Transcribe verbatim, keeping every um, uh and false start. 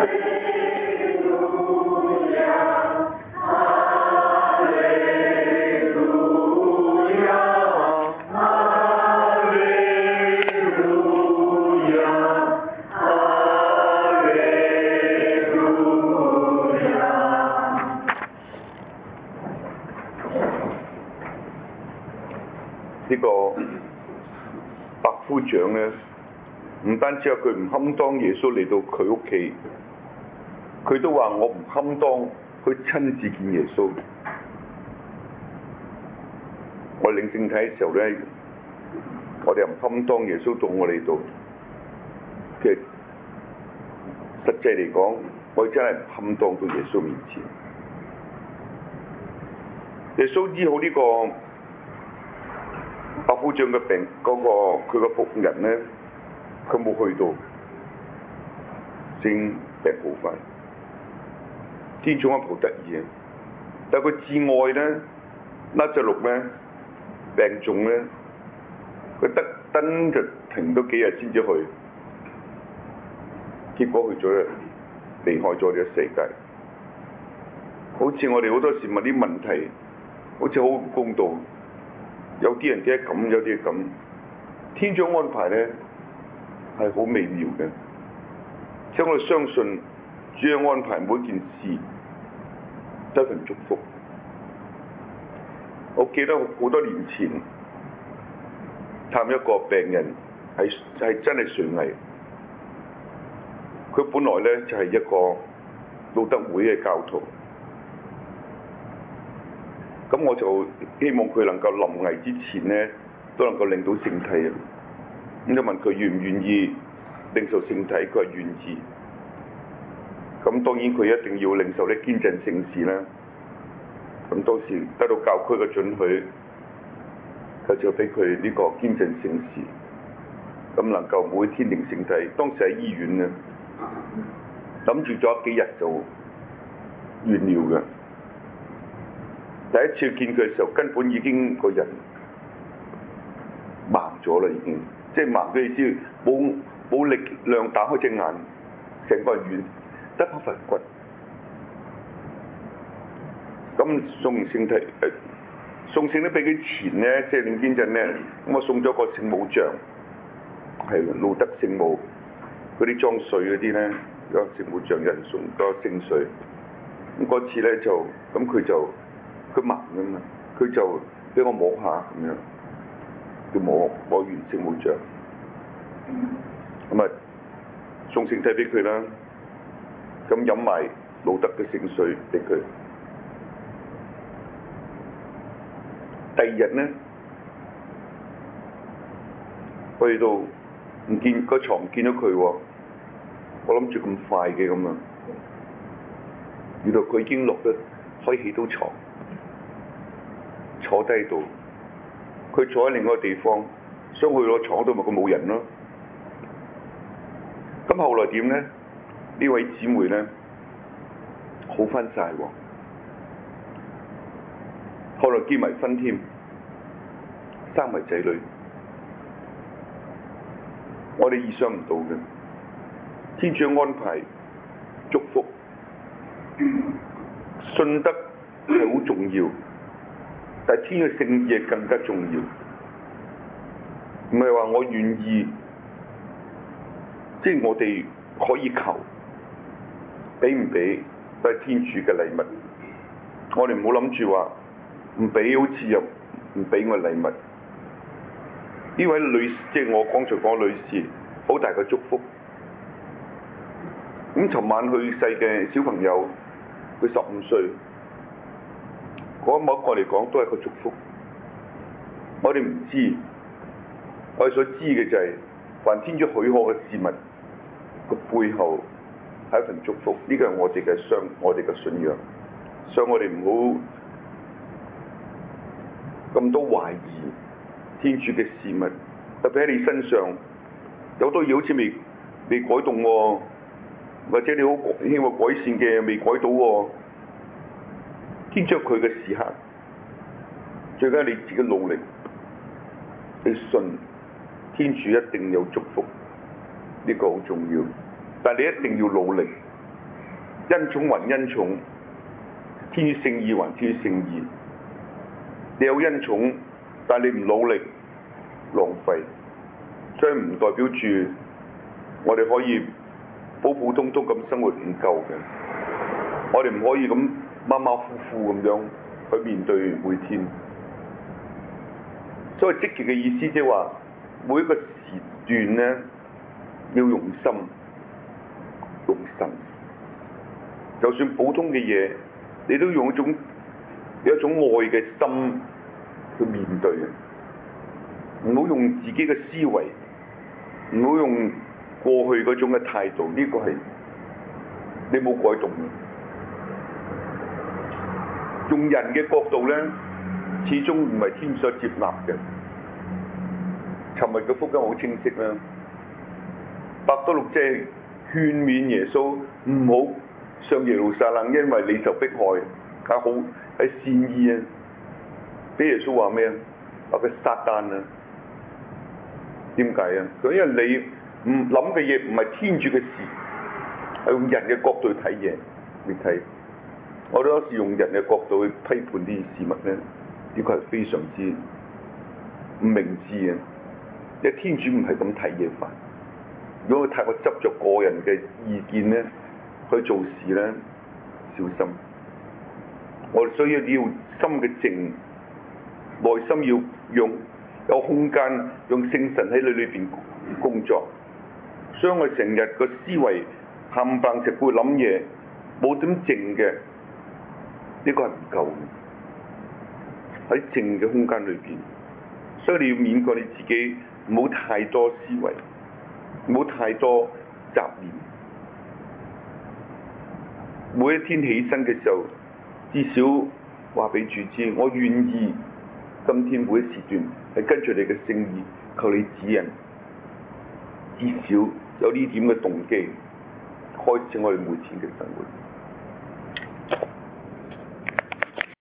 呢個百夫長咧，唔單止係佢唔堪當耶穌嚟到佢屋企，佢都話我唔堪當去親自見耶穌。我領聖體嘅時候咧，我哋又唔堪當耶穌到我哋度。其實實際嚟講，我哋真係唔堪當到耶穌面前。耶穌醫好呢個百夫長嘅病，嗰、那個佢個僕人咧，佢冇去到，先病好返。天主安排好得意啊！但係佢至愛咧，拉撒路咧病重咧，佢特登就停咗幾日先至去，結果去咗離開咗呢個世界。好似我哋好多時問啲問題，好似好唔公道。有啲人點解咁，有啲咁。天主安排咧係好微妙嘅，即係我哋相信主嘅安排，每件事都係份祝福。我記得好多年前探一個病人，係係真係垂危。佢本來咧就係一個路德會嘅教徒。咁我就希望佢能夠臨危之前咧，都能夠領到聖體啊！咁就問佢願唔願意領受聖體，佢話願意。咁當然佢一定要領受啲堅振聖事啦。咁當時得到教區嘅准許，佢就俾佢呢個堅振聖事，咁能夠每天領聖體。當時喺醫院啊，諗住咗幾日就完了嘅。第一次見佢嘅時候，根本已經個人盲咗啦，已經即係盲嘅意思，冇冇力量打開隻眼，成個人軟，得一塊骨。咁送完聖體，誒送聖體俾佢前咧，即係領堅振咧，咁我送咗個聖母像，係路德聖母嗰啲裝水嗰啲咧，個聖母像有人送個聖水。咁嗰次咧就，咁佢就。佢盲㗎嘛，佢就俾我摸下咁樣，佢摸摸完聖母像，咁啊送聖體俾佢啦，咁飲埋路德嘅聖水俾佢。第二日咧，去到唔見個牀唔見咗佢喎，我諗住咁快嘅咁啊，原來佢已經落咗，可以起到床。坐低度，佢坐喺另外一個地方，想去攞床度咪佢冇人咯。咁後來點咧？呢位姊妹咧好翻晒喎，後來結埋婚添，生埋仔女。我哋意想唔到嘅，天主安排祝福，信德係好重要。但係天嘅聖意更加重要，唔係話我願意，即係我哋可以求，俾唔俾都係天主嘅禮物。我哋唔好諗住話唔俾，好似又唔俾我禮物。呢位女士，即係我剛才講女士，好大嘅祝福。咁尋晚去世嘅小朋友，佢十五歲。嗰某一個嚟講都係個祝福，我哋唔知，我哋所知嘅就係、是，凡天主許可嘅事物，個背後係一份祝福，呢個係我哋嘅相，我哋嘅信仰，所以我哋唔好咁多懷疑天主嘅事物，特別喺你身上有好多嘢好似未未改動喎，或者你好希望改善嘅未改到喎。天主佢嘅時刻，最緊要你自己努力，你信天主一定有祝福，呢、這個好重要。但係你一定要努力， 恩寵還恩寵，天與聖義還天與聖義。你有恩寵，但你唔努力，浪費，所以唔代表住我哋可以普普通通咁生活唔夠嘅。我哋唔可以咁馬馬虎虎咁樣去面對每天。所以積極嘅意思即係話，每一個時段咧要用心用神，就算普通嘅嘢，你都用一種有一種愛嘅心去面對嘅。唔好用自己嘅思維，唔好用過去嗰種嘅態度，呢、這個係你冇改動嘅。用人嘅角度咧，始終唔係天所接納嘅。尋日嘅福音好清晰啦，伯多祿即係勸勉耶穌唔好上耶路撒冷，因為你受迫害，佢好係善意啊。俾耶穌話咩啊？話佢撒旦啊！點解啊？佢因為你唔諗嘅嘢唔係天主嘅事，係用人嘅角度去睇嘢嚟睇。我哋有時用人嘅角度去批判啲事物咧，呢個係非常之唔明智嘅。因為天主唔係咁睇嘢法。如果佢太過執着個人嘅意見咧，去做事咧，小心。我哋需要要心嘅靜，內心要用有空間，用聖神喺你裏邊工作。所以我成日個思維冚唪唥直會諗嘢，冇點靜嘅，呢個係唔夠嘅。喺靜嘅空間裏邊，所以你要勉過你自己，唔好太多思維，唔好太多雜念。每一天起身嘅時候，至少話俾主知，我願意今天每一時段係跟住你嘅聖意，求你指引。至少有呢點嘅動機，開始我哋每天嘅生活。